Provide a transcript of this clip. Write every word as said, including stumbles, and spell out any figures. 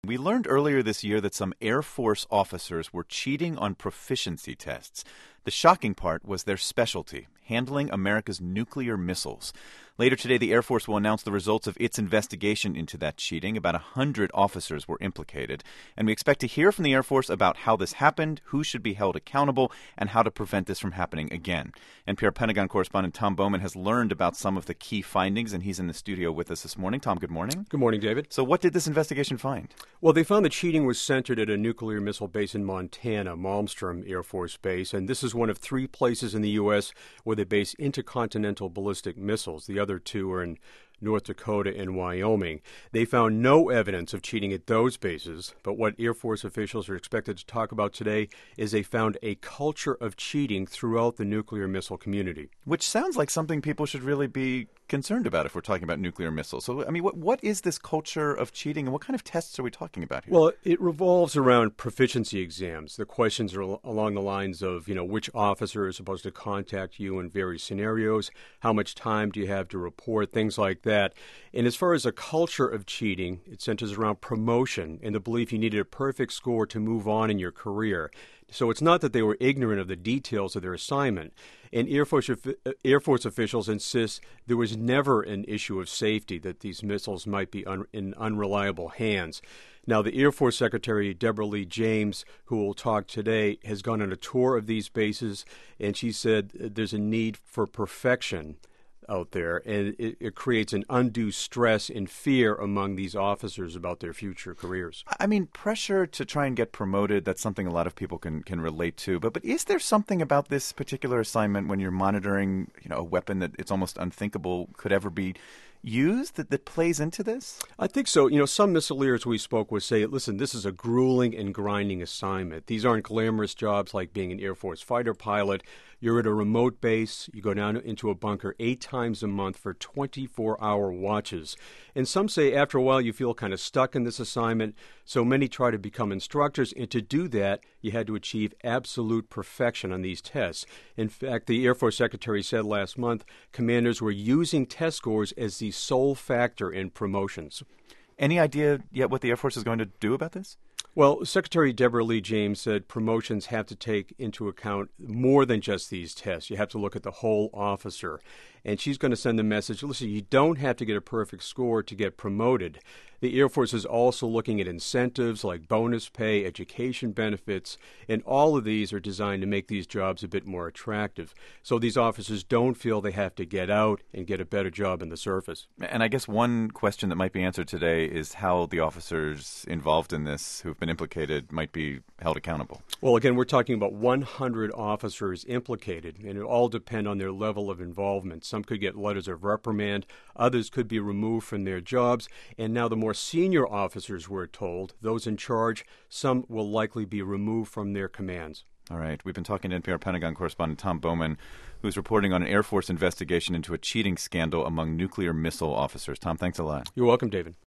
We learned earlier this year that some Air Force officers were cheating on proficiency tests. The shocking part was their specialty, handling America's nuclear missiles. Later today, the Air Force will announce the results of its investigation into that cheating. About one hundred officers were implicated. And we expect to hear from the Air Force about how this happened, who should be held accountable, and how to prevent this from happening again. N P R Pentagon correspondent Tom Bowman has learned about some of the key findings, and he's in the studio with us this morning. Tom, good morning. Good morning, David. So what did this investigation find? Well, they found the cheating was centered at a nuclear missile base in Montana, Malmstrom Air Force Base, and this is one of three places in the U S where they base intercontinental ballistic missiles. The other two are in North Dakota and Wyoming. They found no evidence of cheating at those bases, but what Air Force officials are expected to talk about today is they found a culture of cheating throughout the nuclear missile community. Which sounds like something people should really be concerned about if we're talking about nuclear missiles. So, I mean, what what is this culture of cheating, and what kind of tests are we talking about here? Well, it revolves around proficiency exams. The questions are along the lines of, you know, which officer is supposed to contact you in various scenarios, how much time do you have to report, things like that. That. And as far as a culture of cheating, it centers around promotion and the belief you needed a perfect score to move on in your career. So it's not that they were ignorant of the details of their assignment. And Air Force, Air Force officials insist there was never an issue of safety, that these missiles might be un, in unreliable hands. Now, the Air Force Secretary, Deborah Lee James, who will talk today, has gone on a tour of these bases, and she said there's a need for perfection out there, and it, it creates an undue stress and fear among these officers about their future careers. I mean, pressure to try and get promoted, that's something a lot of people can, can relate to. But but is there something about this particular assignment when you're monitoring, you know, a weapon that it's almost unthinkable could ever be used that, that plays into this? I think so. You know, some missileers we spoke with say, listen, this is a grueling and grinding assignment. These aren't glamorous jobs like being an Air Force fighter pilot. You're at a remote base. You go down into a bunker eight times a month for twenty-four hour watches. And some say after a while you feel kind of stuck in this assignment. So many try to become instructors. And to do that, you had to achieve absolute perfection on these tests. In fact, the Air Force Secretary said last month commanders were using test scores as the sole factor in promotions. Any idea yet what the Air Force is going to do about this? Well, Secretary Deborah Lee James said promotions have to take into account more than just these tests. You have to look at the whole officer. And she's going to send the message, listen, you don't have to get a perfect score to get promoted. The Air Force is also looking at incentives like bonus pay, education benefits, and all of these are designed to make these jobs a bit more attractive. So these officers don't feel they have to get out and get a better job in the service. And I guess one question that might be answered today is how the officers involved in this who've been implicated might be held accountable. Well, again, we're talking about one hundred officers implicated, and it all depends on their level of involvement. Some could get letters of reprimand, others could be removed from their jobs, and now the more senior officers, we're told, those in charge, some will likely be removed from their commands. All right. We've been talking to N P R Pentagon correspondent Tom Bowman, who's reporting on an Air Force investigation into a cheating scandal among nuclear missile officers. Tom, thanks a lot. You're welcome, David.